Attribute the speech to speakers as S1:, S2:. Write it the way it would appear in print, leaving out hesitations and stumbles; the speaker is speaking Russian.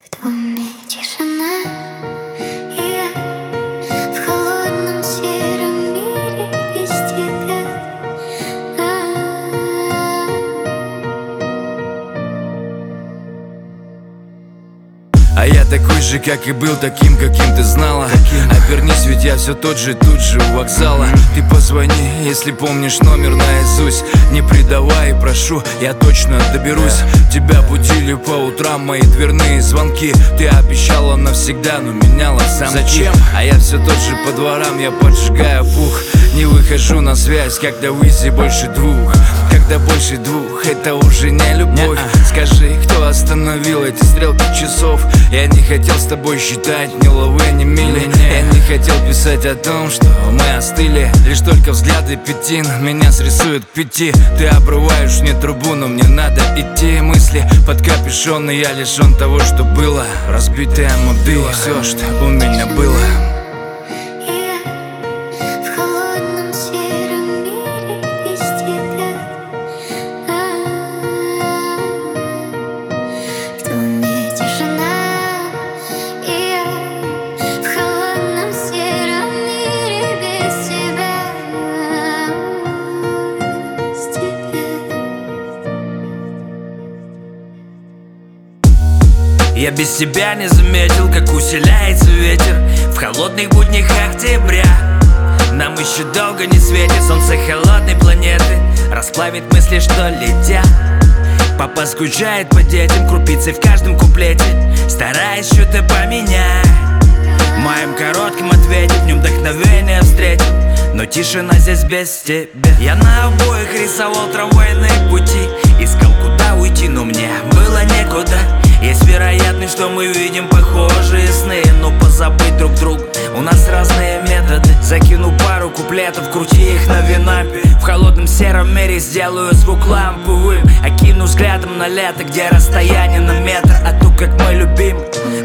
S1: В доме тишина, и я в холодном сером мире без тебя.
S2: А я такой же, как и был, таким, каким ты знала. Обернись, ведь я все тот же, тут же у вокзала. Ты позвони, если помнишь номер наизусть. Не предавай, прошу, я точно доберусь. Тебя будили по утрам мои дверные звонки. Ты обещала навсегда, но меняла замки. Зачем? А я все тот же по дворам, я поджигаю пух. Не выхожу на связь, когда в Изи больше двух. Когда больше двух, это уже не любовь. Скажи, кто остановил эти стрелки часов? Я не хотел с тобой считать ни лавы, ни мили. Я не хотел писать о том, что мы остыли. Лишь только взгляды пятин меня срисуют к 5. Ты обрываешь мне трубу, но мне надо идти. Мысли под капюшон, и я лишен того, что было. Разбитая мобила, все, что у меня было.
S3: Я без тебя не заметил, как усиляется ветер в холодных буднях октября. Нам еще долго не светит солнце холодной планеты, расплавит мысли, что летят. Папа скучает по детям, крупицей в каждом куплете, стараясь что-то поменять. В моем коротком ответе в нем вдохновение встретил, но тишина здесь без тебя. Я на обоих рисовал трамвайные пути, искал куда уйти, но мне было некуда. Есть вероятность, что мы видим похожие сны, но позабыть друг друга у нас разные методы. Закину пару куплетов, крути их на винампе. В холодном сером мире сделаю звук ламповым. Окину взглядом на лето, где расстояние на метр. А то, как мы любим